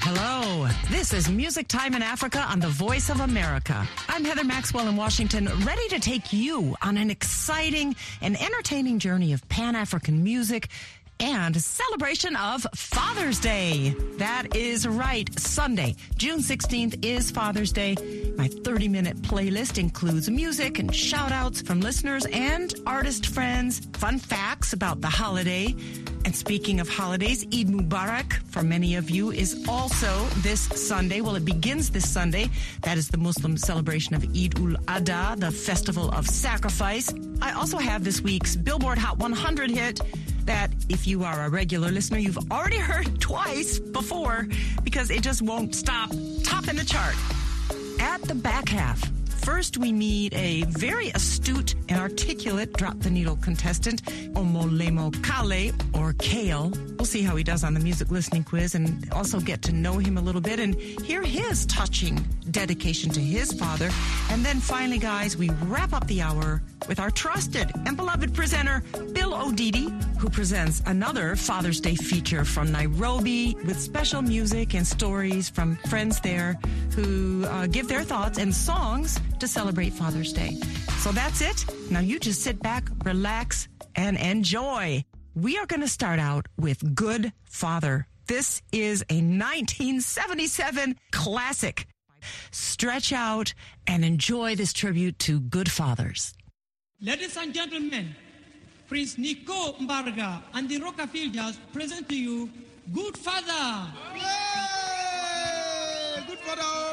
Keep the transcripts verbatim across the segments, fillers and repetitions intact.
Hello, this is Music Time in Africa on the Voice of America. I'm Heather Maxwell in Washington, ready to take you on an exciting and entertaining journey of Pan-African music and a celebration of Father's Day. That is right. Sunday, June sixteenth is Father's Day. My thirty-minute playlist includes music and shout-outs from listeners and artist friends, fun facts about the holiday. And speaking of holidays, Eid Mubarak for many of you is also this Sunday. Well, it begins this Sunday. That is the Muslim celebration of Eid ul-Adha, the festival of sacrifice. I also have this week's Billboard Hot one hundred hit that if you are a regular listener, you've already heard twice before because it just won't stop topping the chart. At the back half, first we meet a very astute and articulate drop-the-needle contestant, Omolemo Kale, or Kale. We'll see how he does on the music listening quiz and also get to know him a little bit and hear his touching dedication to his father. And then finally, guys, we wrap up the hour with our trusted and beloved presenter, Bill Odidi, who presents another Father's Day feature from Nairobi with special music and stories from friends there who uh, give their thoughts and songs to celebrate Father's Day. So that's it. Now you just sit back, relax, and enjoy. We are going to start out with Good Father. This is a nineteen seventy-seven classic. Stretch out and enjoy this tribute to good fathers. Ladies and gentlemen, Prince Nico Mbarga and the Rockafielders present to you Good Father. Yay! Good Father.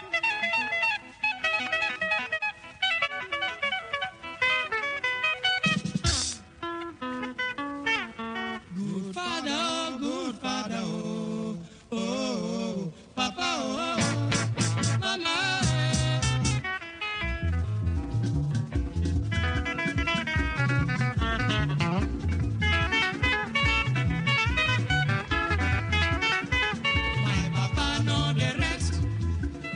Good Father, good Father, oh, oh, oh, Papa, oh, Mama. My Papa know the rest.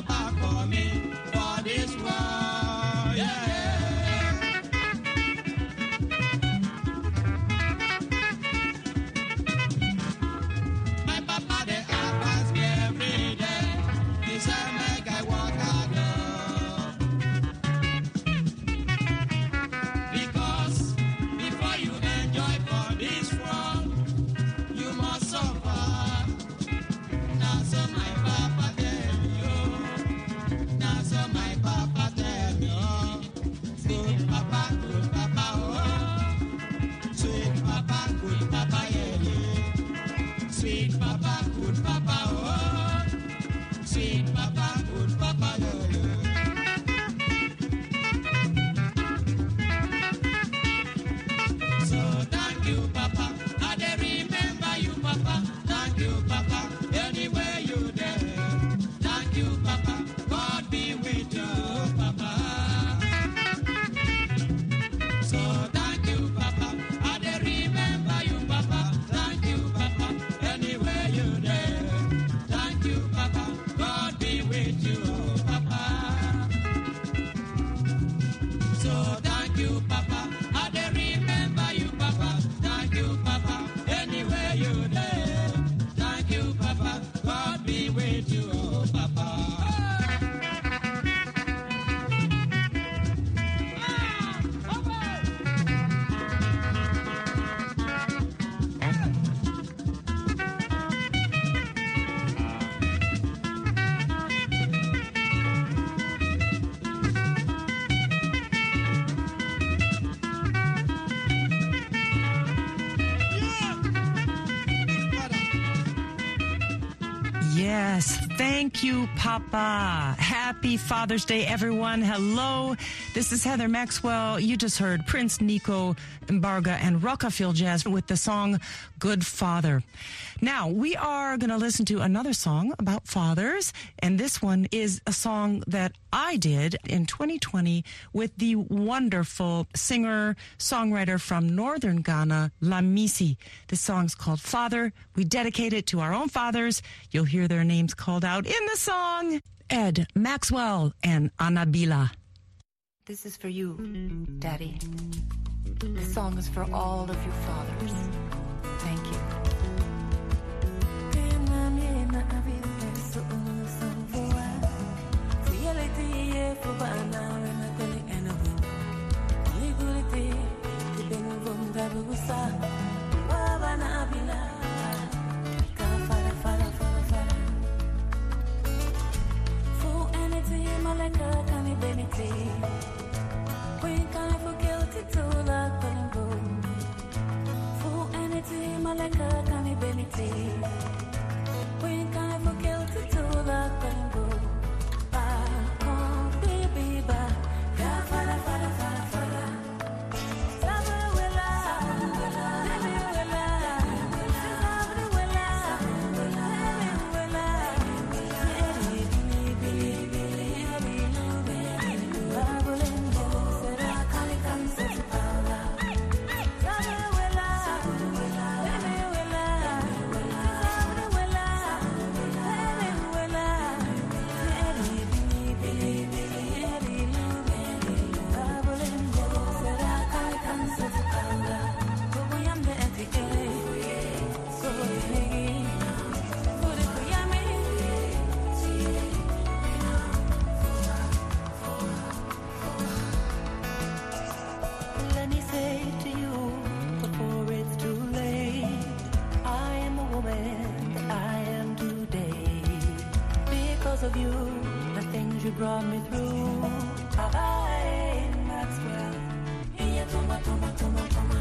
Papa for me for this world. Yeah. My Papa they advise me every day. He said make I work harder. Because before you enjoy for this world, you must suffer. Now so my Papa tell you. Now so my Papa tell me, oh, good Papa, good Papa, oh, sweet Papa, good Papa, yeah, yeah. Sweet Papa, good Papa, oh, sweet Papa, good Papa, yeah, yeah. So thank you, Papa. I dey remember you, Papa. Thank you, Papa. Anywhere you there. Thank you, Papa. God be with you, Papa. So thank you, Papa. I dey remember you, Papa. Thank you, Papa. Anywhere you there. Thank you, Papa. God be with you, Papa. So thank you, Papa. I dey remember you, Papa. Thank you, Papa. Anywhere you there. Thank you, Papa. God be with you, Papa. Yes, thank you, Papa. Happy Father's Day, everyone. Hello, this is Heather Maxwell. You just heard Prince Nico Mbarga and Rockafield Jazz with the song Good Father. Now, we are going to listen to another song about fathers, and this one is a song that I did in twenty twenty with the wonderful singer-songwriter from northern Ghana, Lamisi. This song's called Father. We dedicate it to our own fathers. You'll hear their names called out in the song. Ed Maxwell and Anabila. This is for you, Daddy. This song is for all of you fathers. Thank you. Of you, the things you brought me through. Bye-bye, Maxwell. Iya toma, toma, toma, toma.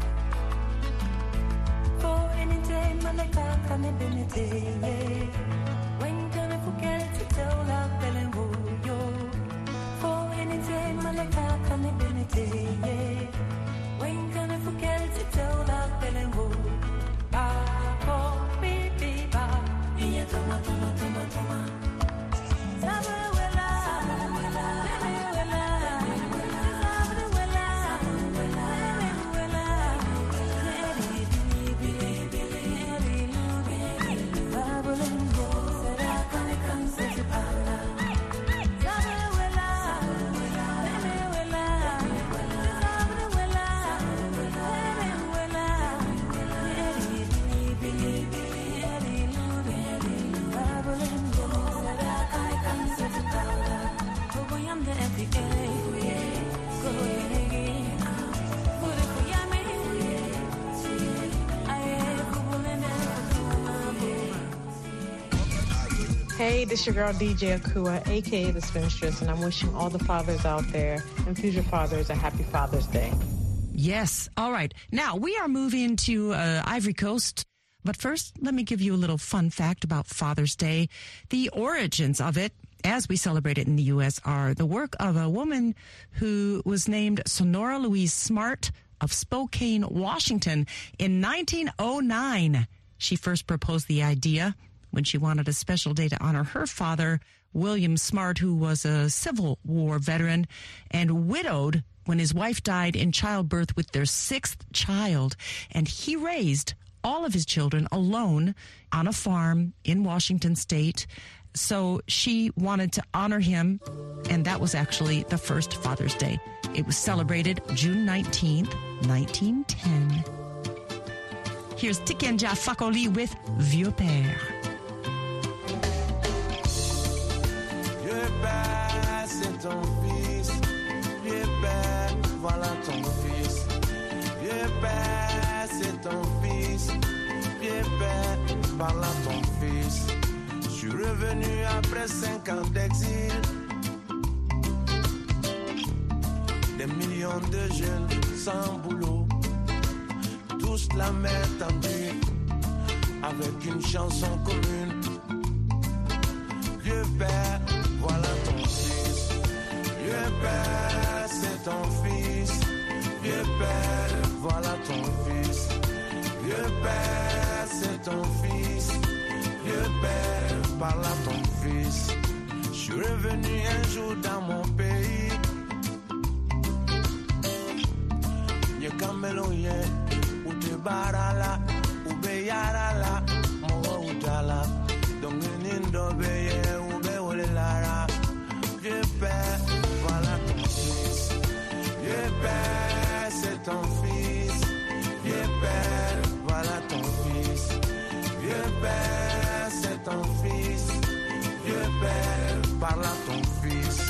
For any day, Maleka, can it be me day? When can I forget to tell her, Belen yo? For any day, Maleka, can it be me day? When can I forget to tell her, Belen ba, oh, baby, ba. Iya toma, toma, toma, toma. Hey, this your girl D J Akua, a k a. The Spinstress, and I'm wishing all the fathers out there and future fathers a happy Father's Day. Yes. All right. Now, we are moving to uh, Ivory Coast. But first, let me give you a little fun fact about Father's Day. The origins of it, as we celebrate it in the U S, are the work of a woman who was named Sonora Louise Smart of Spokane, Washington in nineteen oh nine. She first proposed the idea when she wanted a special day to honor her father, William Smart, who was a Civil War veteran and widowed when his wife died in childbirth with their sixth child. And he raised all of his children alone on a farm in Washington state. So she wanted to honor him, and that was actually the first Father's Day. It was celebrated June nineteenth, nineteen ten. Here's Tikenja Fakoli with Vieux Père. Vieux père, c'est ton fils. Vieux père, voilà ton fils. Vieux père, c'est ton fils. Vieux père, voilà ton fils. Je suis revenu après cinq ans d'exil. Des millions de jeunes sans boulot. Tous la main tendue avec une chanson commune. Vieux père, voilà ton fils. Vieux père, c'est ton fils. Vieux père, voilà ton fils. Vieux père, c'est ton fils. Vieux père, parle à ton fils. Je suis revenu un jour dans mon pays. Y'a Camelo, y'a Ute Barala, Ube Yarala, Moa Utala. Dongenindo beye, Ube Olelara. Vieux père, voilà ton fils. Vieux père, c'est ton fils. Vieux père, voilà ton fils. Vieux père, c'est ton fils. Vieux père, parle à ton fils.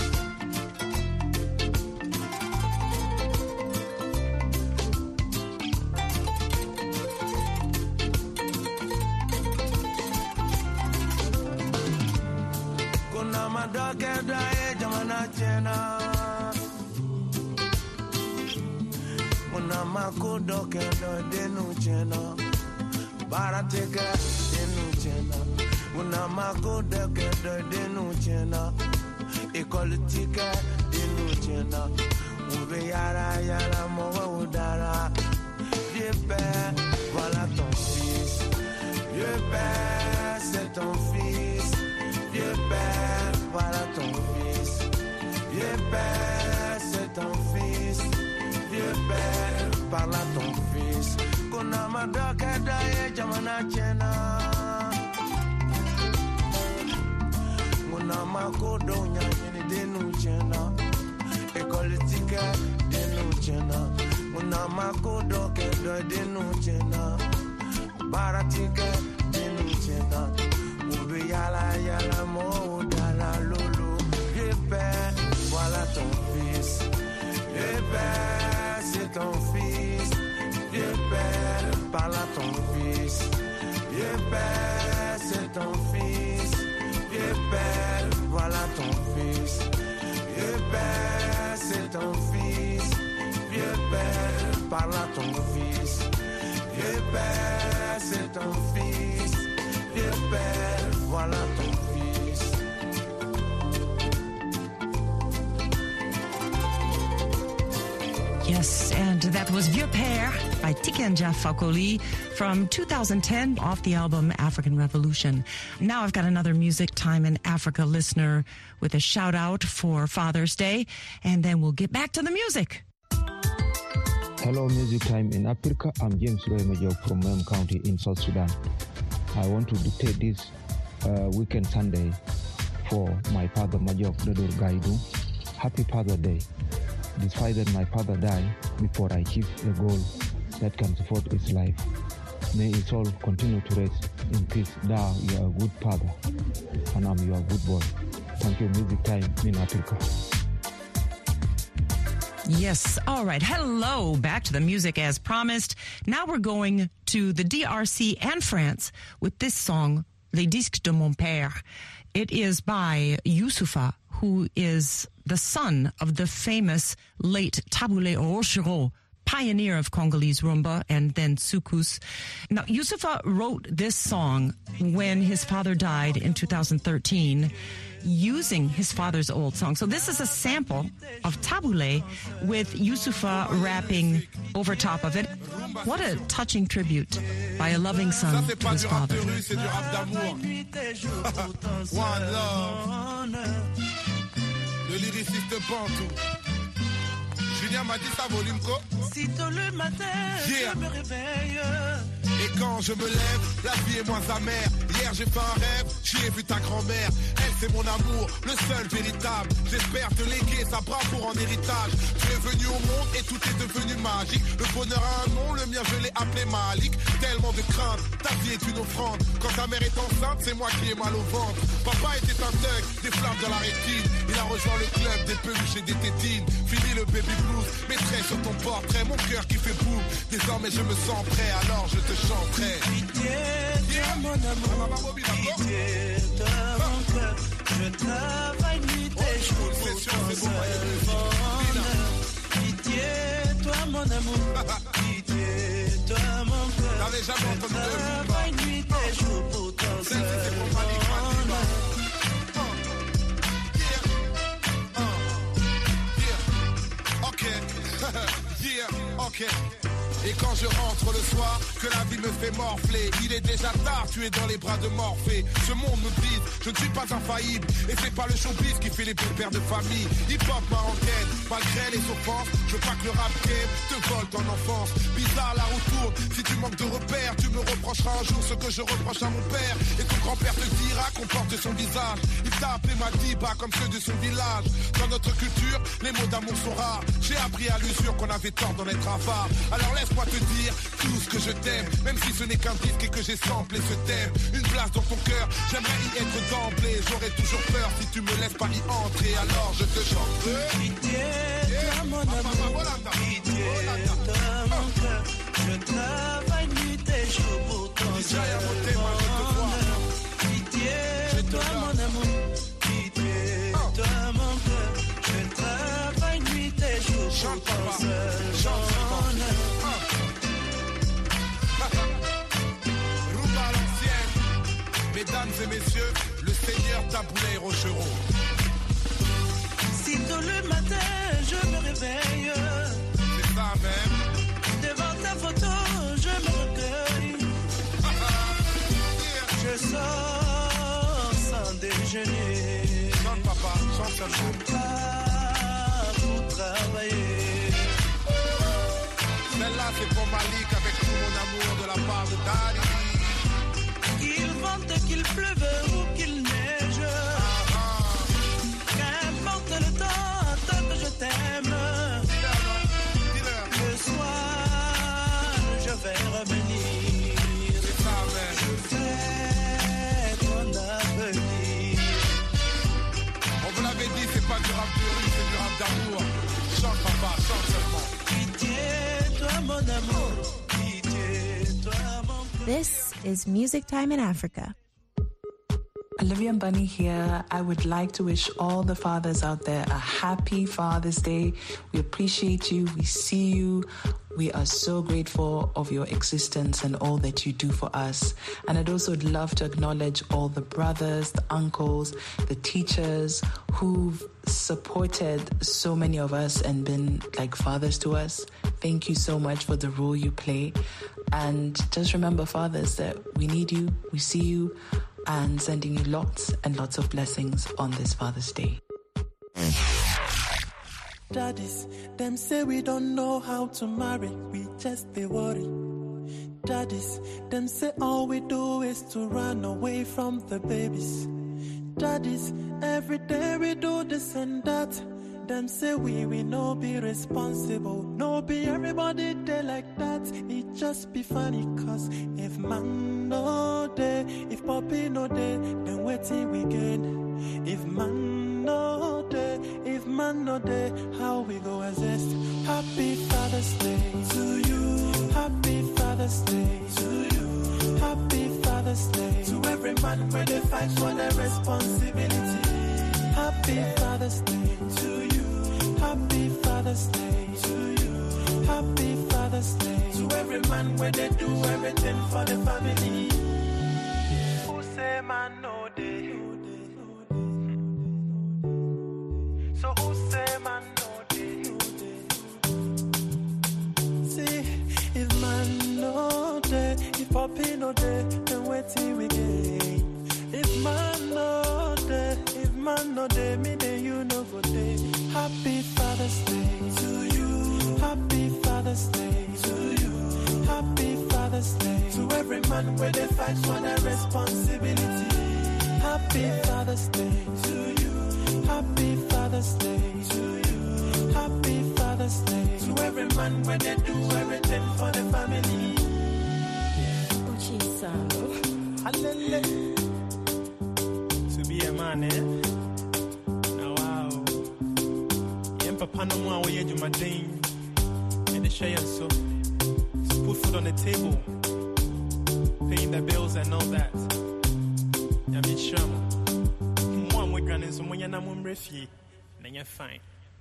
Kuna madoke dae jamana chena. Kuna makudoke do denu chena. Barateke denu chena. Kuna makudoke do denu chena. Ekolitike denu chena. Ube yara yara mowa udara. Vieux père, voilà ton fils. Vieux père, c'est ton fils. Vieux père, voilà ton fils. Vieux père, c'est ton fils. Vieux père, parle à ton fils. Kuna madoka dae jamana chena. Kuna makodo nyanyini denu chena. Ekolitike denu chena. Kuna makodo kedo denu chena. Baratike denu chena. Ube yala yala mo dala lolo. Vieux père, voilà ton fils. Vieux père, c'est ton fils. Vieux père, parle à ton fils. Vieux père, c'est ton fils. Vieux père, voilà ton fils. Vieux père, c'est ton fils. Vieux père, parle à ton fils. Vieux père, c'est ton fils. Vieux père, voilà ton fils. Yes, and that was Vieux Père by Tikenja Fakoli from two thousand ten off the album African Revolution. Now I've got another Music Time in Africa listener with a shout out for Father's Day, and then we'll get back to the music. Hello, Music Time in Africa. I'm James Roy Majok from Mem County in South Sudan. I want to dictate this uh, weekend Sunday for my father Majok Dadur Gaidu. Happy Father Day. Despite that my father died before I achieved a goal that can support his life. May his soul continue to rest in peace. Thou, you are a good father, and I'm your good boy. Thank you, Music Time in Africa. Yes. All right. Hello. Back to the music as promised. Now we're going to the D R C and France with this song, Les Disques de Mon Père. It is by Youssoufa, who is the son of the famous late Taboulé Rochereau, pioneer of Congolese rumba and then soukous. Now, Youssoufa wrote this song when his father died in two thousand thirteen, using his father's old song. So this is a sample of Taboulé with Youssoufa rapping over top of it. What a touching tribute by a loving son to his father. One love. Le lyriciste Bantou. Julien m'a dit ça, volume co. Sitôt le matin, yeah. Je me réveille. Et quand je me lève, la vie est moins amère. Hier j'ai fait un rêve, j'y ai vu ta grand-mère. Elle c'est mon amour, le seul véritable. J'espère te léguer sa bravoure en héritage. Tu es venu au monde et tout est devenu magique. Le bonheur a un nom, le mien je l'ai appelé Malik. Tellement de crainte, ta vie est une offrande. Quand ta mère est enceinte, c'est moi qui ai mal au ventre. Papa était un thug, des flammes dans la rétine. Il a rejoint le club des peluches et des tétines. Fini le baby blues, mettrai sur ton portrait mon cœur qui fait boum. Désormais je me sens prêt, alors je te chanterai. Pitié, toi mon amour, pitié, toi mon cœur. Je travaille nuit et jour pour ton seul bonheur. Pitié, toi mon amour, pitié, toi mon cœur. Je travaille nuit et jour pour ton seul bonheur. Yeah, ok. Et quand je rentre le soir, que la vie me fait morfler, il est déjà tard, tu es dans les bras de Morphée. Ce monde me brise, je ne suis pas infaillible. Et c'est pas le showbiz qui fait les beaux pères de famille. Hip-hop m'a enquête, malgré les offenses. Je veux pas que le rap game te vole ton enfance. Bizarre la roue tourne, si tu manques de repères, tu me reprocheras un jour ce que je reproche à mon père. Et ton grand-père te dira qu'on porte son visage. Il t'a appelé Madiba comme ceux de son village. Dans notre culture, les mots d'amour sont rares. J'ai appris à l'usure qu'on avait tort d'en être avare. Alors laisse-moi te dire tout ce que je t'aime, même si ce n'est qu'un disque et que j'ai samplé ce thème. Une place dans ton cœur, j'aimerais y être d'emblée. J'aurais toujours peur si tu me laisses pas y entrer. Alors je te chante. Pitié, toi mon amour, pitié, toi mon cœur. Je travaille nuit et jour pour ton seul bonheur. Pitié, toi mon amour, pitié, toi mon cœur. Je travaille nuit et jour pour ton seul bonheur. Rumba à l'ancienne, mesdames et messieurs, le seigneur Taboulé Rochereau. Sitôt le matin, je me réveille. C'est ça même. Devant ta photo, je me recueille. Je sors sans déjeuner. Chante papa, chante seulement. Je pars pour travailler. Celle-là c'est pour Malik avec tout mon amour de la part de Daddy. Qu'il vente, qu'il pleuve ou qu'il neige. Ah, ah. Qu'importe le temps, tant que je t'aime. Le soir, je vais revenir. C'est ça même. Je fais ton avenir. On vous l'avait dit, c'est pas du rap de rue, c'est du rap d'amour. Chante papa, chante seulement. Pitié, toi mon amour. Pitié, toi mon cœur. This is Music Time in Africa. Olivia and Bunny here. I would like to wish all the fathers out there a happy Father's Day. We appreciate you. We see you. We are so grateful of your existence and all that you do for us. And I'd also love to acknowledge all the brothers, the uncles, the teachers who've supported so many of us and been like fathers to us. Thank you so much for the role you play. And just remember, fathers, that we need you, we see you, and sending you lots and lots of blessings on this Father's Day. Daddies, them say we don't know how to marry, we just they worry. Daddies, them say all we do is to run away from the babies. Daddies, every day we do this and that. Them say we, we no be responsible. No be everybody day like that. It just be funny cause if man no day, if puppy no day, then wait till we get. If man no day, if man no day, how we go exist? Happy Father's Day to you. Happy Father's Day to you. Happy Father's Father's Day. To every man where they fight for their responsibility. Happy Father's Day to you. Happy Father's Day to you. Happy Father's Day to every man where they do everything for the family. Who say man no day? So who say man no day? See, if man no day, if Poppy no day, then wait till we get. If man no day, if man no day, me day you no go day. Happy Father's Day to you. Happy Father's Day to you. Happy Father's Day to every man where they fight for their responsibility. Happy Father's Day to you. Happy Father's Day to you. Happy Father's Day to every man where they do everything for the family. Oh, Jesus. Hallelujah. To be a man, eh? Now, wow. Yen papa no more way you my thing. And the share so. Put food on the table. Paying the bills and all that. I mean, sure. One we're gonna someone you're not refugee. Then you're fine.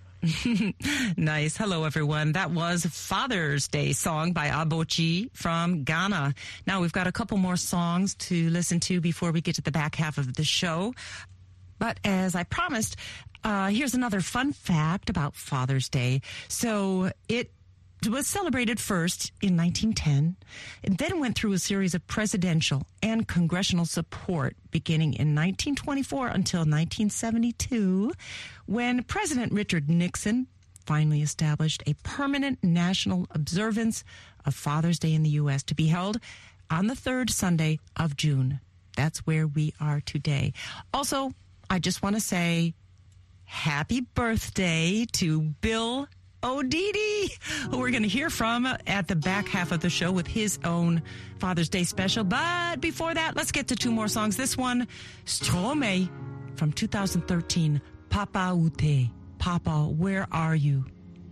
Nice. Hello, everyone. That was Father's Day song by Abochi from Ghana. Now we've got a couple more songs to listen to before we get to the back half of the show. But as I promised, uh, here's another fun fact about Father's Day. So it was celebrated first in nineteen ten, and then went through a series of presidential and congressional support beginning in nineteen twenty-four until nineteen seventy-two, when President Richard Nixon finally established a permanent national observance of Father's Day in the U S to be held on the third Sunday of June. That's where we are today. Also, I just want to say happy birthday to Bill O'Didi, who we're going to hear from at the back half of the show with his own Father's Day special. But before that, let's get to two more songs. This one, Stromae from two thousand thirteen, Papa Ute. Papa, where are you?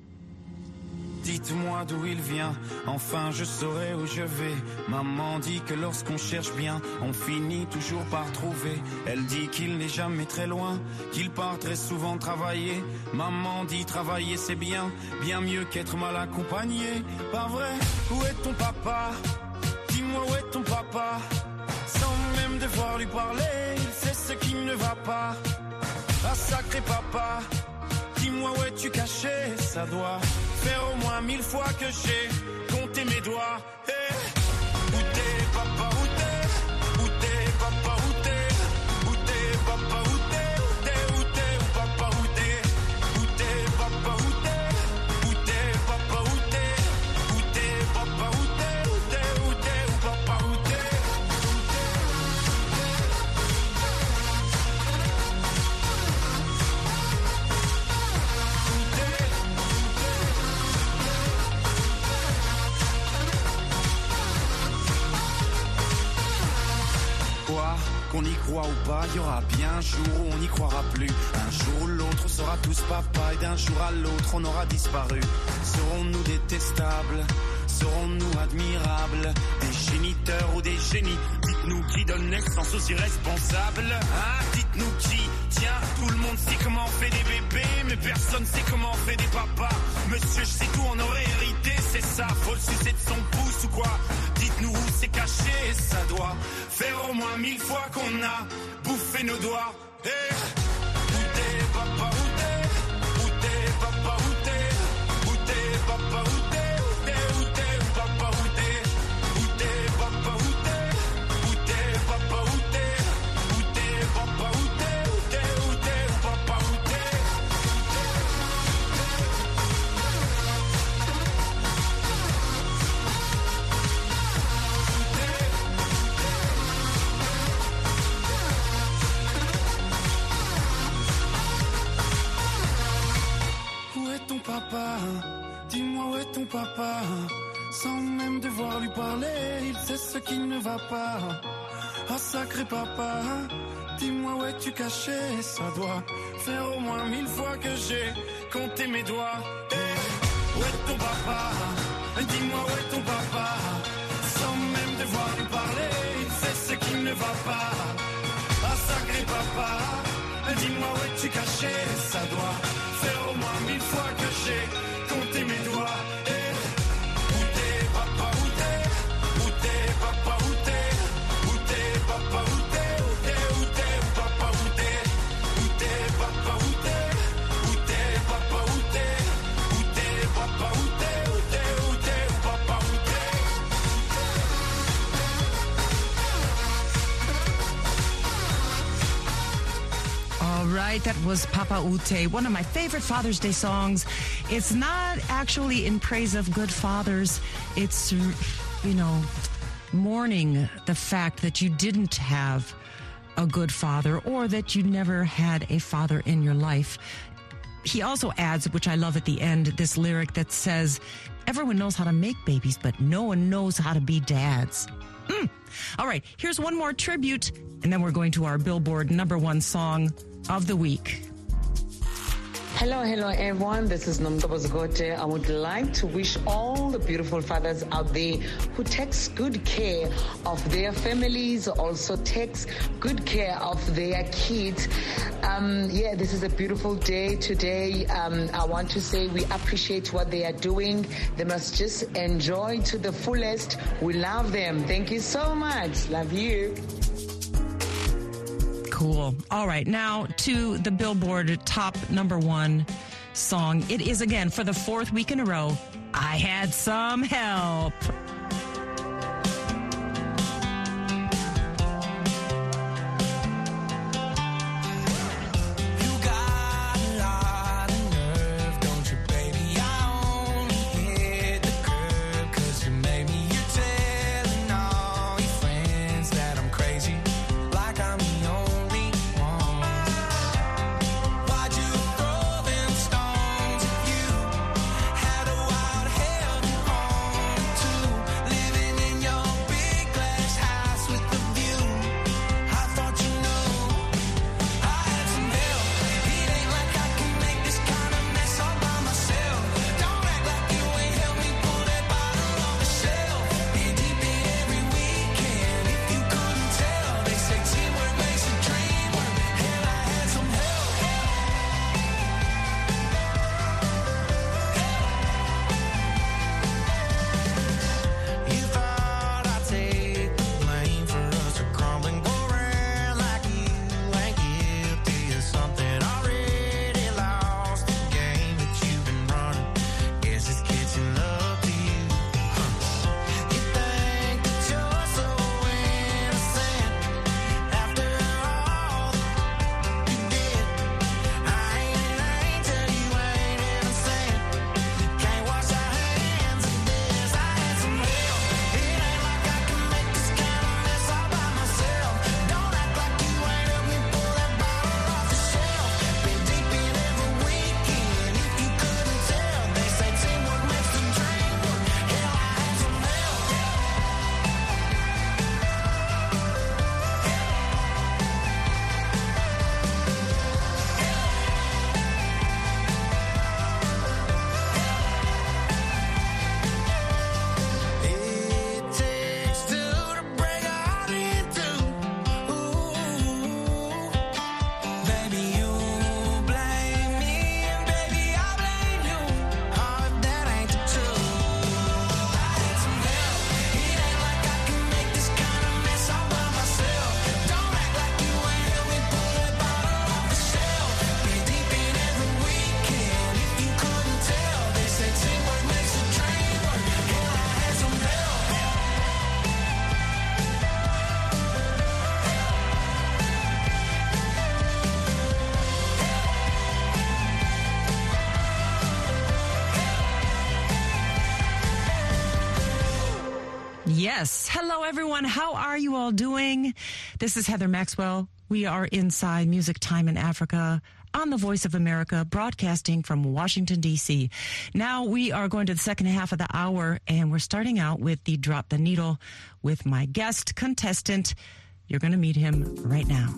Dites-moi d'où il vient, enfin je saurai où je vais. Maman dit que lorsqu'on cherche bien, on finit toujours par trouver. Elle dit qu'il n'est jamais très loin, qu'il part très souvent travailler. Maman dit travailler c'est bien, bien mieux qu'être mal accompagné. Pas vrai, où est ton papa? Dis-moi où est ton papa? Sans même devoir lui parler, il sait ce qui ne va pas. Ah sacré papa, dis-moi où es-tu caché? Ça doit faire au moins mille fois que j'ai compté mes doigts. Hey. Où t'es, papa, où t'es? Où t'es, papa, où t'es? Où t'es, papa, où t'es? Où t'es, où t'es, où papa, où t'es? Où t'es, papa, où t'es? Où t'es, papa, où t'es? Où t'es, papa, où t'es? Où t'es, où t'es, où papa, où t'es? Qu'on y croit ou pas, il y aura bien un jour où on n'y croira plus. Un jour ou l'autre, on sera tous papa, et d'un jour à l'autre, on aura disparu. Serons-nous détestables? Serons-nous admirables? Des géniteurs ou des génies? Dites-nous qui donne naissance aux irresponsables. Hein? Dites-nous qui? Tiens, tout le monde sait comment on fait des bébés, mais personne sait comment on fait des papas. Monsieur, je sais tout, on aurait hérité, c'est ça. Faut le sucer de son pouce ou quoi? Dites-nous où c'est caché, ça doit faire au moins mille fois qu'on a bouffé nos doigts. Hey. Où t'es, papa, où t'es? Où t'es, papa, où t'es? Où t'es, papa, où t'es? Où t'es, où t'es, où papa, où t'es? Où t'es, papa, où t'es? Où t'es, papa, où t'es? Où t'es, papa, où t'es? Où t'es, où t'es, où papa, où t'es? Papa, dis-moi où est ton papa? Sans même devoir lui parler, il sait ce qui ne va pas. Oh sacré papa, dis-moi où es-tu caché? Ça doit faire au moins mille fois que j'ai compté mes doigts. Hey, où est ton papa? Dis-moi où est ton papa? Sans même devoir lui parler, il sait ce qui ne va pas. Ah sacré papa, dis-moi où es-tu caché? Ça doit faire au moins mille fois que j'ai compté mes doigts. Et où t'es papa, où t'es? Où t'es papa, où t'es? Où t'es papa, où t'es? Où t'es, où t'es papa, où t'es? Où t'es papa, où t'es? Où t'es papa, où t'es? Où t'es papa, où t'es? Où t'es, où t'es papa, où t'es? All right, that was Papa Ute, one of my favorite Father's Day songs. It's not actually in praise of good fathers. It's, you know, mourning the fact that you didn't have a good father or that you never had a father in your life. He also adds, which I love at the end, this lyric that says, everyone knows how to make babies, but no one knows how to be dads. Mm. All right, here's one more tribute, and then we're going to our Billboard number one song of the week. Hello, hello, everyone. This is Nomtobo Zgote. I would like to wish all the beautiful fathers out there who takes good care of their families, also takes good care of their kids. Um, yeah, this is a beautiful day today. Um, I want to say we appreciate what they are doing. They must just enjoy to the fullest. We love them. Thank you so much. Love you. Cool. All right. Now to the Billboard top number one song. It is, again, for the fourth week in a row, I Had Some Help. Yes. Hello, everyone. How are you all doing? This is Heather Maxwell. We are inside Music Time in Africa on the Voice of America, broadcasting from Washington, D C. Now we are going to the second half of the hour, and we're starting out with the Drop the Needle with my guest contestant. You're going to meet him right now.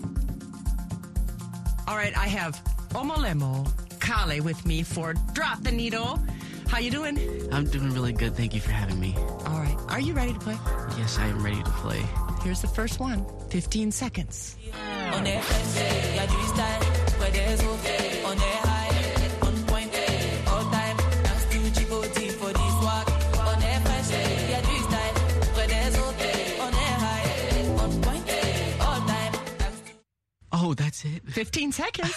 All right, I have Omolemo Kale with me for Drop the Needle. How you doing? I'm doing really good. Thank you for having me. All right. Are you ready to play? Yes, I am ready to play. Here's the first one. fifteen seconds. On est fait, y'a du style, près des autres, on est high, on point, all time, thanks to G O D for this swag. On est fait, y'a du style, près des autres, on est high, on point, all time, thanks to... Oh, that's it? fifteen seconds.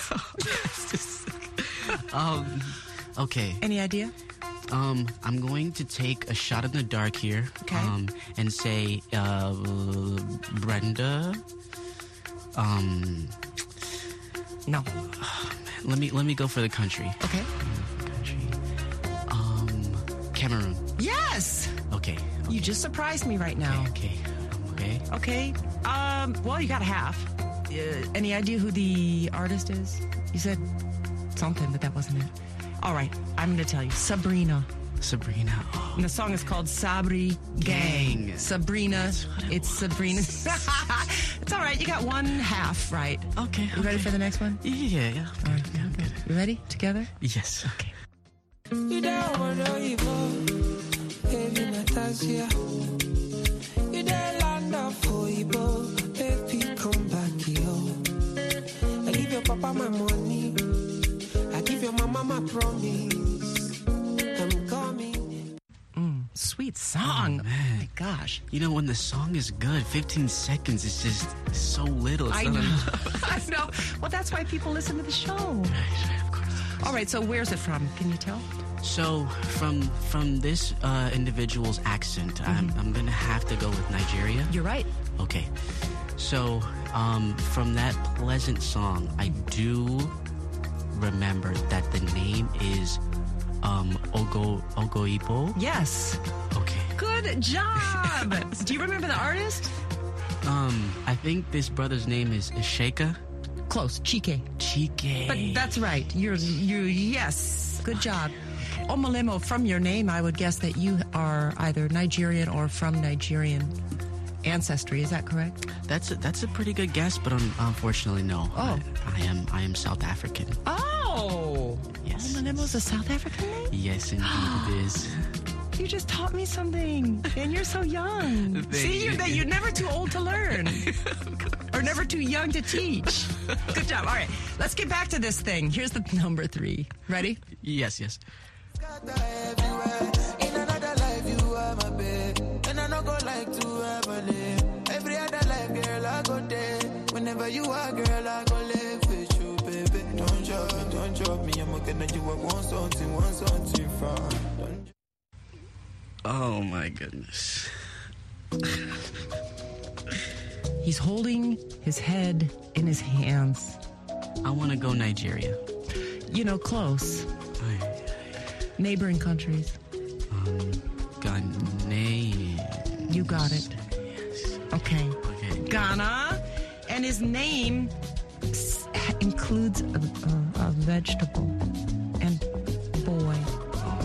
um, okay. Any idea? Um, I'm going to take a shot in the dark here. Okay. Um, and say, uh, Brenda. Um, no. Oh, man, let me let me go for the country. Okay. Country. Um, Cameroon. Yes. Okay. okay. You just surprised me right now. Okay. Okay. Okay. Um. Well, you got a half. Uh, any idea who the artist is? You said something, but that wasn't it. All right. I'm going to tell you. Sabrina. Sabrina. Oh. And the song is called Sabri Gang. Gang. Sabrina. It it's was. Sabrina. It's all right. You got one half right. Okay. You okay. ready for the next one? Yeah, yeah. yeah. All right. Yeah, good. You ready? Together? Yes. Okay. You don't want to evolve, baby Natasha. You don't land up for Ibo, baby come back here. I give your papa my money, I give your mama my promise. I'm coming. Mm, sweet song. Oh, man. My gosh. You know, when the song is good, fifteen seconds is just so little. It's I not know. enough. I know. Well, that's why people listen to the show. Right, right, of course. All right, so where's it from? Can you tell? So from from this uh, individual's accent, mm-hmm. I'm, I'm going to have to go with Nigeria. You're right. Okay. So um, from that pleasant song, I do remember that the name is um, Ogo Ogoibo. Yes. Okay. Good job. Do you remember the artist? Um, I think this brother's name is Isheka. Close. Chike. Chike. But that's right. You're you. Yes. Good job. Omalemo, from your name, I would guess that you are either Nigerian or from Nigerian ancestry. Is that correct? That's a, that's a pretty good guess, but un- unfortunately, no. Oh. I, I am I am South African. Oh. Yes. Omalemo's a South African name? Yes, indeed it is. You just taught me something, and you're so young. Thank See, you. you're, you're never too old to learn, or never too young to teach. Good job. All right, let's get back to this thing. Here's the number three. Ready? Yes, yes. In another life, you are my babe, and I don't go like to ever live. Every other life, girl, I go there. Whenever you are, girl, I go live with you, baby. Don't drop me, don't drop me. I'm looking at you. I want something, want something from. Oh my goodness. He's holding his head in his hands. I want to go Nigeria. You know, close. Neighboring countries. Um, Ghana. You got it. Yes. Okay. Okay. Ghana. And his name s- includes a, a, a vegetable and boy. Oh,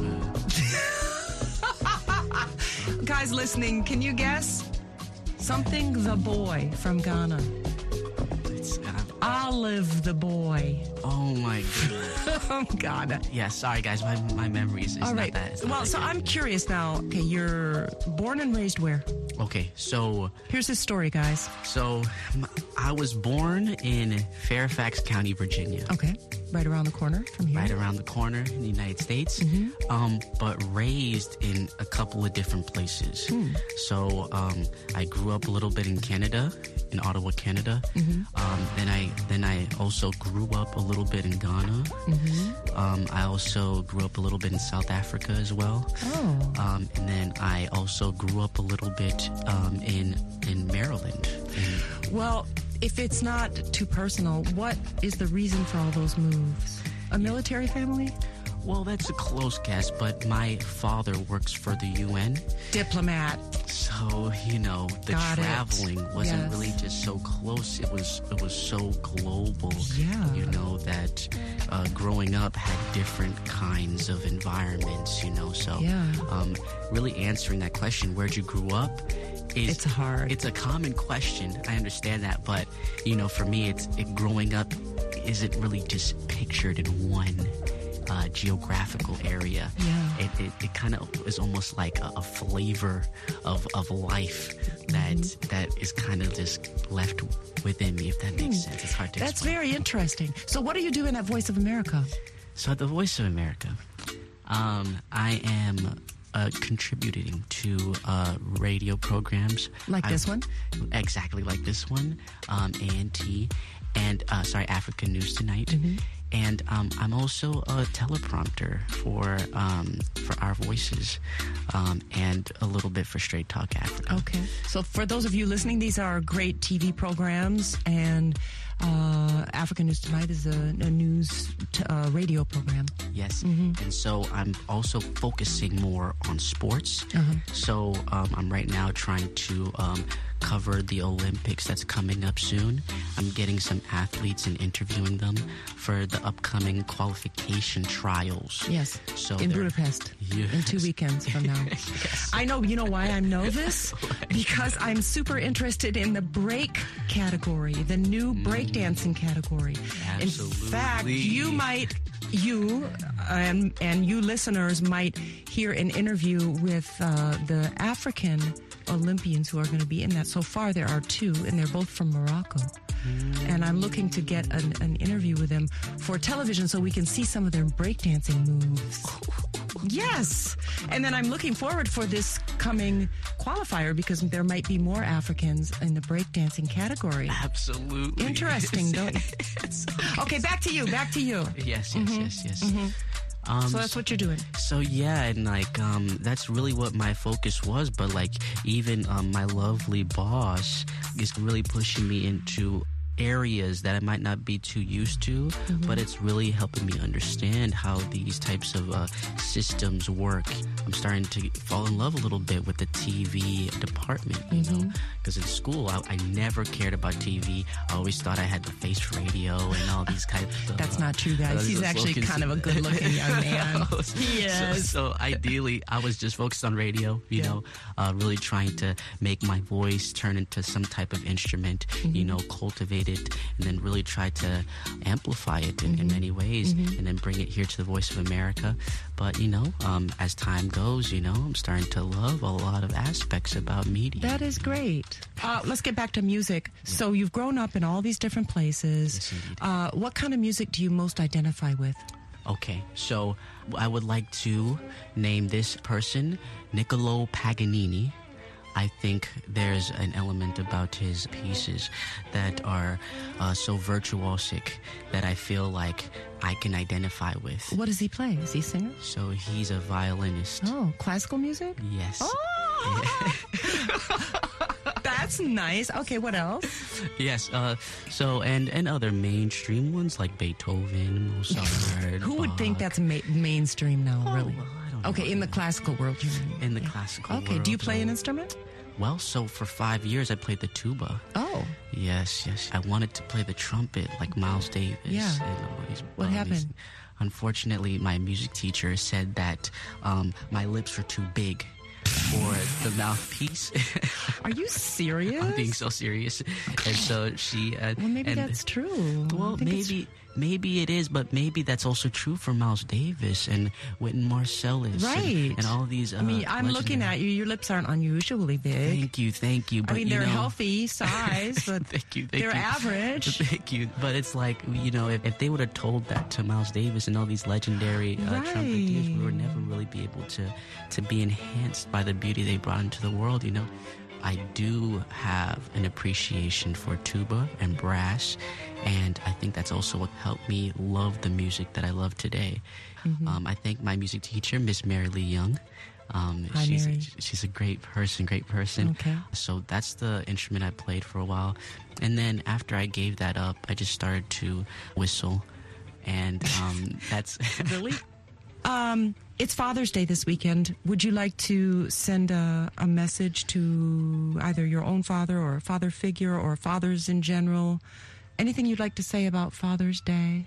man. Guys listening, can you guess? Something the boy from Ghana. It's, uh, Olive the boy. oh my goodness. Oh, God. Yeah, sorry guys, my my memory is, is All not right. that. It's not Well, that so good. I'm curious now. Okay, you're born and raised where? Okay, so Here's his story, guys. so m- I was born in Fairfax County, Virginia. Okay. Right around the corner from here. Right around the corner in the United States, Mhm. um, but raised in a couple of different places. Hmm. So um, I grew up a little bit in Canada, in Ottawa, Canada. Mhm. Um, then I then I also grew up a little bit in Ghana. Mhm. Um, I also grew up a little bit in South Africa as well. Oh. Um, and then I also grew up a little bit um, in in Maryland. And Well, if it's not too personal, what is the reason for all those moves? A military family? well, that's a close guess, but my father works for the U N. Diplomat. So, you know, the Got it. traveling wasn't Yes. really just so close. It was it was so global. Yeah. You know, that uh, growing up had different kinds of environments, you know. So Yeah. um, really answering that question, where'd you grow up? Is, It's hard. It's a common question. I understand that. But, you know, for me, it's it, growing up isn't really just pictured in one uh, geographical area. Yeah. It, it, it kind of is almost like a, a flavor of, of life that Mm-hmm. that is kind of just left within me, if that makes Hmm. sense. It's hard to That's explain. very interesting. So what are you doing at Voice of America? So at the Voice of America, um, I am uh, contributing to uh, radio programs. Like I- this one? Exactly like this one, um, A N T, and, uh, sorry, African News Tonight. Mm-hmm. And um, I'm also a teleprompter for um, for Our Voices, um, and a little bit for Straight Talk Africa. Okay. So for those of you listening, these are great T V programs, and uh, African News Tonight is a, a news t- uh, radio program. Yes. Mm-hmm. And so I'm also focusing more on sports. Uh-huh. So um, I'm right now trying to um, cover the Olympics that's coming up soon. I'm getting some athletes and interviewing them for the upcoming qualification trials. Yes. So in they're- Budapest. Yes. In two weekends from now. Yes. I know. You know why I know this? Because I'm super interested in the break category, the new breakdancing category. In fact, Absolutely. you might, you and and you listeners might hear an interview with uh, the African Olympians who are going to be in that. So far, there are two, and they're both from Morocco. And I'm looking to get an, an interview with them for television so we can see some of their breakdancing moves. Yes. And then I'm looking forward for this coming qualifier because there might be more Africans in the breakdancing category. Absolutely. Interesting, don't you? Okay, back to you. Back to you. Yes, yes, Mhm. yes, yes. Mhm. Um, So that's what you're doing. So yeah, and like um, that's really what my focus was. But like even um, my lovely boss is really pushing me into areas that I might not be too used to, Mhm. but it's really helping me understand how these types of uh, systems work. I'm starting to fall in love a little bit with the T V department, you know, because in school I, I never cared about T V. I always thought I had the face for radio and all these kinds of. That's uh, not true, guys. uh, He's actually slogans. kind of a good-looking young man. He So, is. so ideally, I was just focused on radio, you Yeah. know, uh, really trying to make my voice turn into some type of instrument, you Mhm. know, cultivate it, and then really try to amplify it in, in many ways, Mhm. and then bring it here to the Voice of America. But, you know, um, as time goes, you know, I'm starting to love a lot of aspects about media. That is great. Uh, let's get back to music. So you've grown up in all these different places. Yes, indeed. Uh, what kind of music do you most identify with? Okay, so I would like to name this person Niccolo Paganini. I think there's an element about his pieces that are uh, so virtuosic that I feel like I can identify with. What does he play? Is he a singer? So he's a violinist. Oh, classical music? Yes. Oh! That's nice. Okay, what else? Yes. Uh, so and and other mainstream ones like Beethoven, Mozart. Who would think that's ma- mainstream now, really? I don't Okay, in the classical world, you mean? in the classical Okay, world. do you play an instrument? Well, so for five years I played the tuba. Oh. Yes, yes. I wanted to play the trumpet like Miles Davis. Yeah. And all these, What all these- happened? Unfortunately, my music teacher said that um, my lips were too big for the mouthpiece. Are you serious? I'm being so serious. And so she... Uh, Well, maybe and- that's true. Well, I think it's- maybe maybe it is, but maybe that's also true for Miles Davis and Wynton Marsalis. Right. And, and all these... Uh, I mean, I'm looking legendary- at you. Your lips aren't unusually big. Thank you, thank you. I But, mean, you they're know, healthy size, but thank you, thank they're you. average. Thank you. But it's like, you know, if, if they would have told that to Miles Davis and all these legendary uh, trumpeters, we would never really be able to, to be enhanced by the beauty they brought into the world, you know. I do have an appreciation for tuba and brass, and I think that's also what helped me love the music that I love today. Mhm. Um, I thank my music teacher, Miss Mary Lee Young. Um, Hi, she's, Mary. she's a great person, great person. Okay. So that's the instrument I played for a while. And then after I gave that up, I just started to whistle. And um, that's... Really? Um, it's Father's Day this weekend. Would you like to send a, a message to either your own father or a father figure or fathers in general? Anything you'd like to say about Father's Day?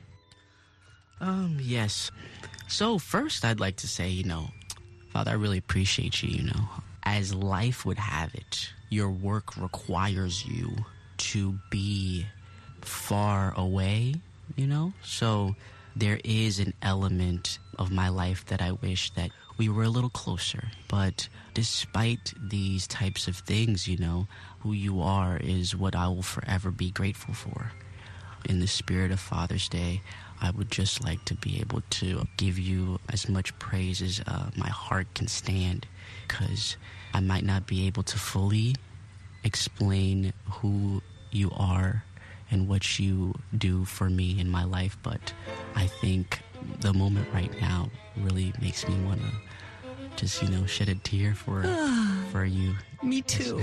Um, yes. So first I'd like to say, you know, Father, I really appreciate you, you know. As life would have it, your work requires you to be far away, you know? So there is an element of my life that I wish that we were a little closer. But despite these types of things, you know, who you are is what I will forever be grateful for. In the spirit of Father's Day, I would just like to be able to give you as much praise as uh, my heart can stand, because I might not be able to fully explain who you are and what you do for me in my life, but I think the moment right now really makes me want to just, you know, shed a tear for for you. Me too.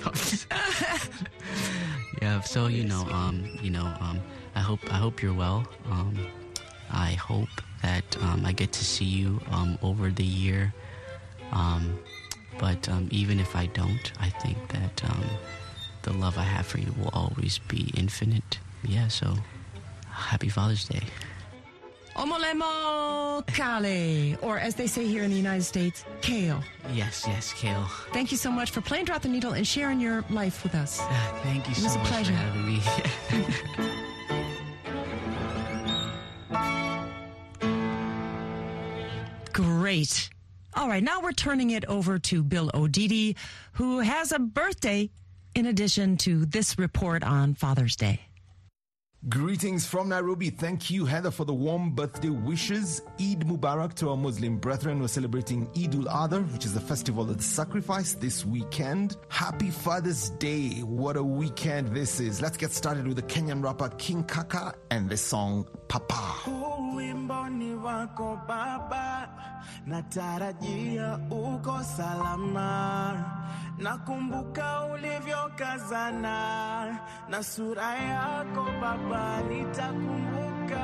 Yeah, so you know, um, you know, um, I hope I hope you're well. Um, I hope that um, I get to see you um, over the year. Um, but um, even if I don't, I think that um, the love I have for you will always be infinite. Yeah, so happy Father's Day. Omolemo Kale, or as they say here in the United States, Kale. Yes, yes, Kale. Thank you so much for playing Drop the Needle and sharing your life with us. Uh, thank you it was so a much pleasure. for having me. Great. All right, now we're turning it over to Bill Odidi, who has a birthday in addition to this report on Father's Day. Greetings from Nairobi. Thank you, Heather, for the warm birthday wishes. Eid Mubarak to our Muslim brethren. We're celebrating Eid ul-Adha, which is the festival of the sacrifice, this weekend. Happy Father's Day. What a weekend this is. Let's get started with the Kenyan rapper King Kaka and the song Papa. Uwimboni wako baba, natarajia uko salama. Nakumbuka ulivyokazana, na sura yako baba nitakumbuka.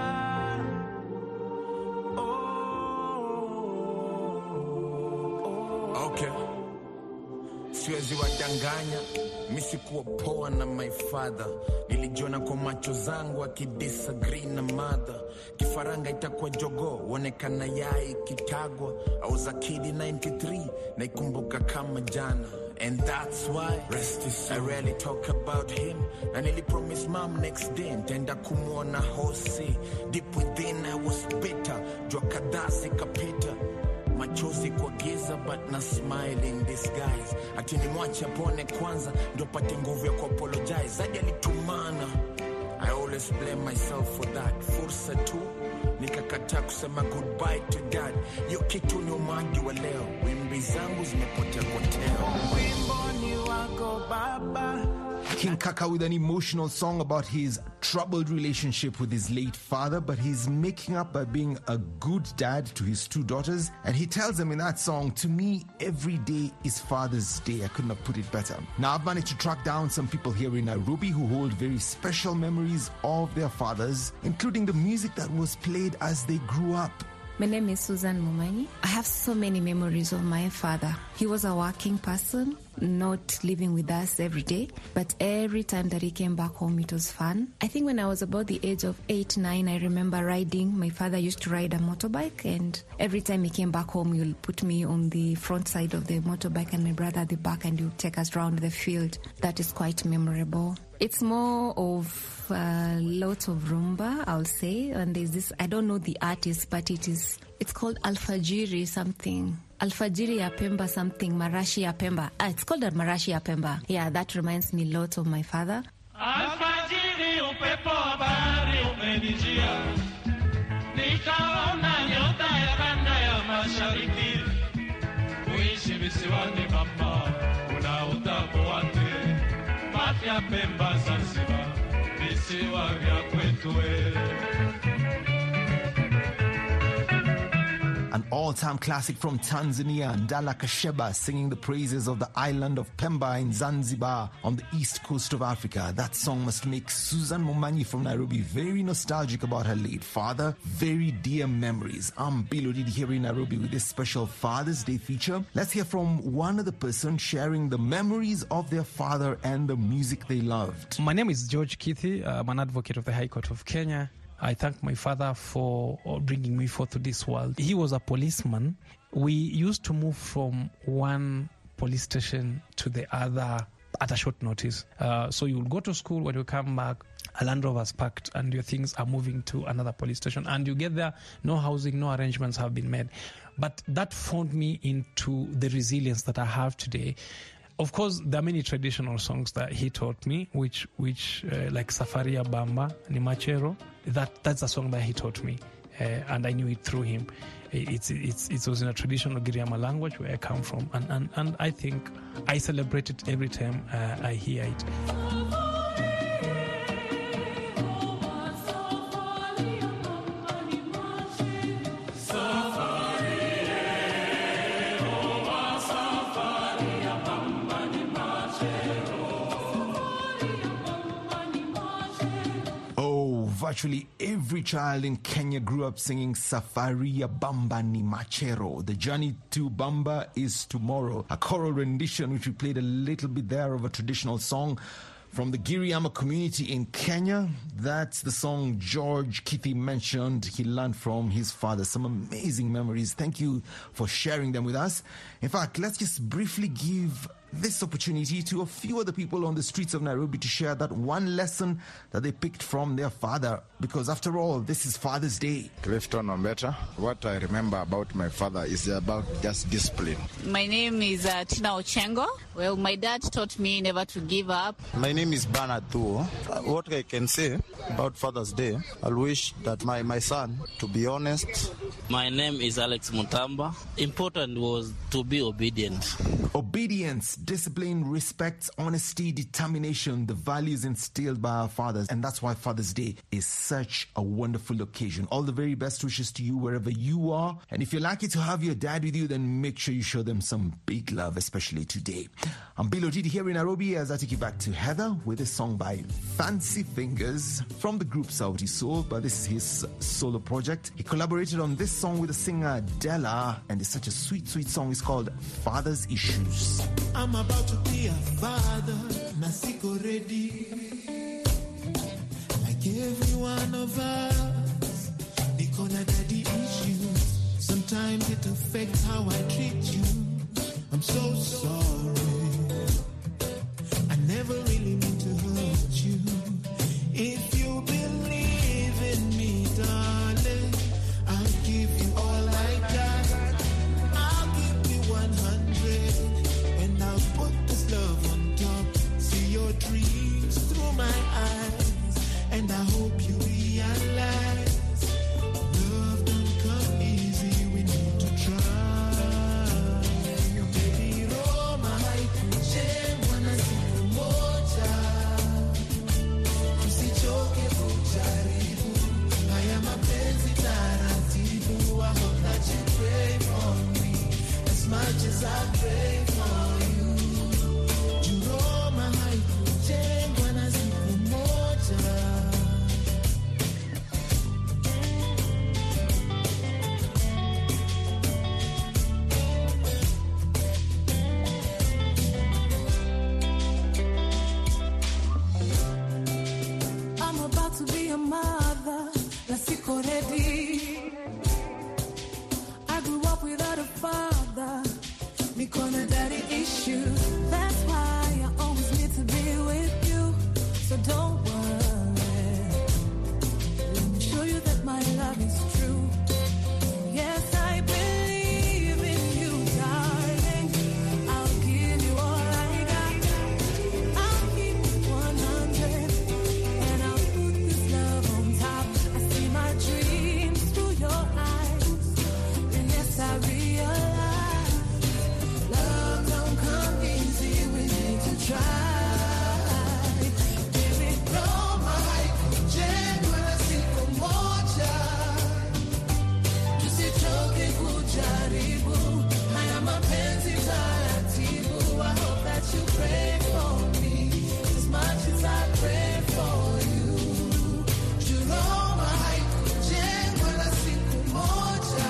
Okay. Siwezi wadanganya, misi kuwa poa na my father. Nilijiona kwa macho zangu akidisagree na mother. Kifaranga itakuwa jogo, wonekana yai kitagwa. I was a kid in ninety-three, naikumbuka kama jana. And that's why rest is I rarely talk about him. Na nili promise mom next day nitaenda kumuona hosi. Deep within I was bitter, jua kadhaa sikapita. Machozi kwa giza but na smile in disguise. Ati nimwache apone kwanza ndo pate nguvu ya ku apologize. Zaidi alitumana, I always blame myself for that. Fursa tu nikakataa kusema goodbye to dad. Yo kitu ni umagi wa leo, wimbi zangu zimepotea potea. Uwimboni wako baba. King Kaka with an emotional song about his troubled relationship with his late father, but he's making up by being a good dad to his two daughters. And he tells them in that song, to me, every day is Father's Day. I couldn't have put it better. Now, I've managed to track down some people here in Nairobi who hold very special memories of their fathers, including the music that was played as they grew up. My name is Susan Mumanyi. I have so many memories of my father. He was a working person, not living with us every day, but every time that he came back home, it was fun. I think when I was about the age of eight, nine, I remember riding. My father used to ride a motorbike, and every time he came back home, he would put me on the front side of the motorbike and my brother at the back, and he would take us around the field. That is quite memorable. It's more of a lot of rumba, I'll say. And there's this, I don't know the artist, but it is, it's called Alfajiri something. Alfajiri ya Pemba something, Marashi ya Pemba. Ah, it's called a Marashi ya Pemba. Yeah, that reminds me a lot of my father. Alfajiri upepo wa bahari umenijia, nikaona nyota ya kanda ya mashariki. Kuishi visiwani mama, una utamu wake. Mafia Pemba Zanzibar, visiwa vya kwetu. An all-time classic from Tanzania, Ndala Kasheba singing the praises of the island of Pemba in Zanzibar on the east coast of Africa. That song must make Susan Mumanyi from Nairobi very nostalgic about her late father. Very dear memories. I'm Bill Odidi here in Nairobi with this special Father's Day feature. Let's hear from one other person sharing the memories of their father and the music they loved. My name is George Kithi. I'm an advocate of the High Court of Kenya. I thank my father for bringing me forth to this world. He was a policeman. We used to move from one police station to the other at a short notice. Uh, so you'll go to school, when you come back, a Land Rover's packed and your things are moving to another police station, and you get there, no housing, no arrangements have been made. But that formed me into the resilience that I have today. Of course, there are many traditional songs that he taught me, which, which uh, like Safari ya Bamba, ni Machero. That, that's a song that he taught me, uh, and I knew it through him. It's, it's, it was in a traditional Giriama language where I come from, and, and, and I think I celebrate it every time uh, I hear it. Virtually every child in Kenya grew up singing Safari ya Bamba ni Machero. The journey to Bamba is tomorrow. A choral rendition which we played a little bit there of a traditional song from the Giriama community in Kenya. That's the song George Kithi mentioned he learned from his father. Some amazing memories. Thank you for sharing them with us. In fact, let's just briefly give this opportunity to a few other people on the streets of Nairobi to share that one lesson that they picked from their father, because after all, this is Father's Day. Clifton Ombeta. What I remember about my father is about just discipline. My name is uh, Tina Ochengo. Well, my dad taught me never to give up. My name is Bernard Thuo. Uh, what I can say about Father's Day, I wish that my, my son to be honest. My name is Alex Mutamba. Important was to be obedient. Obedience, discipline, respect, honesty, determination, the values instilled by our fathers. And that's why Father's Day is such a wonderful occasion. All the very best wishes to you wherever you are. And if you're lucky to have your dad with you, then make sure you show them some big love, especially today. I'm Bill Odidi here in Nairobi as I take you back to Heather with a song by Fancy Fingers from the group Sauti Sol, but this is his solo project. He collaborated on this song with the singer Della, and it's such a sweet, sweet song. It's called Father's Issues. I'm about to be a father, nasiko ready. Like every one of us, because of daddy issues. Sometimes it affects how I treat you. I'm so sorry. I never really meant to hurt you. If you believe in me, darling, I'll give you all I got. I'll give you one hundred. And I'll put this love on top. See your dreams through my eyes. And I hope you realize love don't come easy. We need to try. Baby, Roma haikuchengwa na siku moja. Tusichoke kujaribu. Haya mapenzi taratibu. I hope that you pray for me as much as I pray for you. Roma haikuchengwa na siku moja. I'm about to be a mother, na siko ready. I grew up without a father, niko na daddy issue. That's why I always need to be with you. So don't worry. Let me show you that my love is true. Yes, I believe in you, darling. I'll give you all I got. I'll keep it one hundred. And I'll put this love on top. I see my dreams through your eyes. And yes, I realize love don't come easy. We need to try. Baby, Roma haikuchengwa na siku moja. Tusichoke kujaribu. Haya mapenzi taratibu. I hope that you pray for me as much as I pray for you. Roma haikuchengwa na siku moja.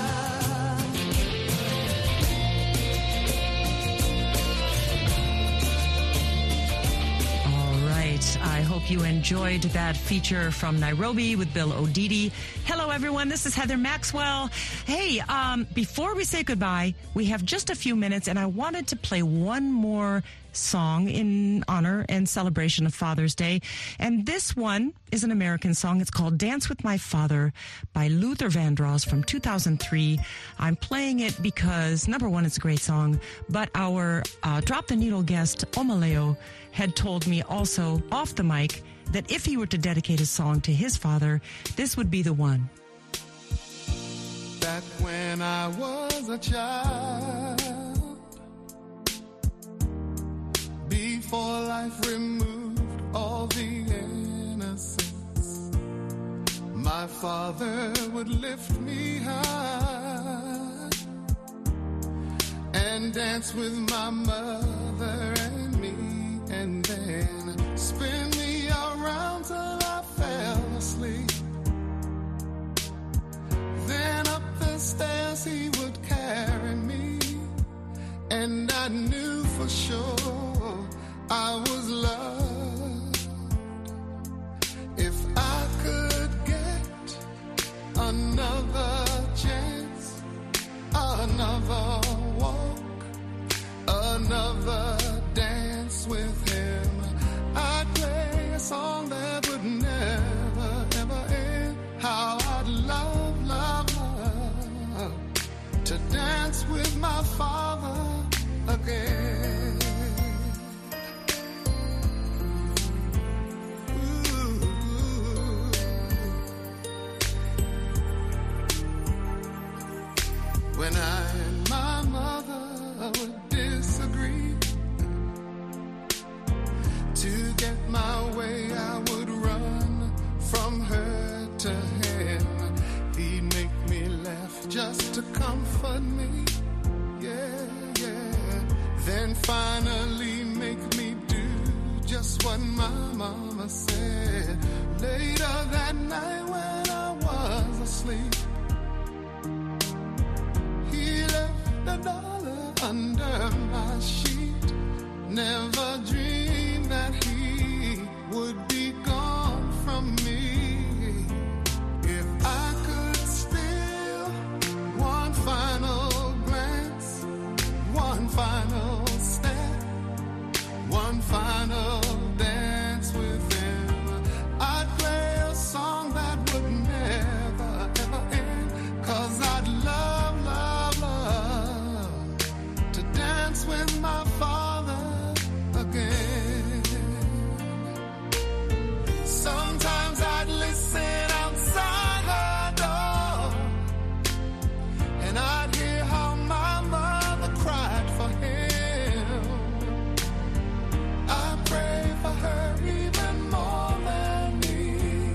All right. I hope you enjoyed that feature from Nairobi with Bill Odidi. Hello, everyone. This is Heather Maxwell. Hey, um, before we say goodbye, we have just a few minutes, and I wanted to play one more song in honor and celebration of Father's Day. And this one is an American song. It's called Dance with My Father by Luther Vandross from two thousand three. I'm playing it because, number one, it's a great song, but our uh, Drop the Needle guest, Omaleo, had told me also off the mic that if he were to dedicate a song to his father, this would be the one. Back when I was a child, before life removed all the innocence, my father would lift me high and dance with my mother and me, and then spin me around till I fell asleep. Then up the stairs he would carry me, and I knew for sure I was loved. If I could get another chance, another walk, another dance with him, I'd play a song that would never, ever end. How I'd love, love, love to dance with my father again. Ooh. When I and my mother would disagree, to get my way I would run from her to him. He'd make me laugh just to comfort me, yeah, yeah. Then finally make me do just what my mama said. Later that night when I was asleep, he left a dollar under my sheet. Never dreamed that he would be gone from me. If I could steal one final glance, one final step, one final dance with him, I'd play a song that would never, ever end. Cause I'd love, love, love to dance with my father again. Sometimes I'd listen outside her door, and I'd hear how my mother cried for him. I pray for her even more than me.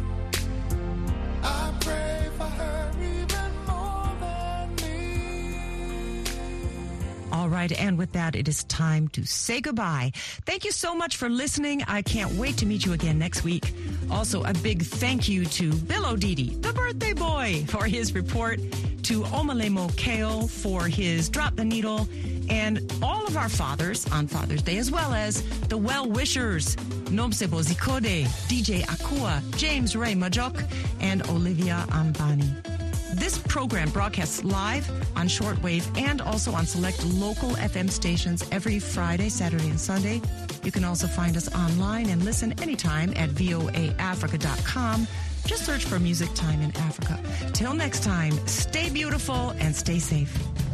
I pray for her even more than me. All right, and with that, it is time to say goodbye. Thank you so much for listening. I can't wait to meet you again next week. Also, a big thank you to Bill O'Didi, the birthday boy, for his report, to Omalemo Keo for his Drop the Needle, and all of our fathers on Father's Day, as well as the well-wishers, Nomsebo Zikode, D J Akua, James Ray Majok, and Olivia Ambani. This program broadcasts live on shortwave and also on select local F M stations every Friday, Saturday, and Sunday. You can also find us online and listen anytime at V O A Africa dot com. Just search for Music Time in Africa. Till next time, stay beautiful and stay safe.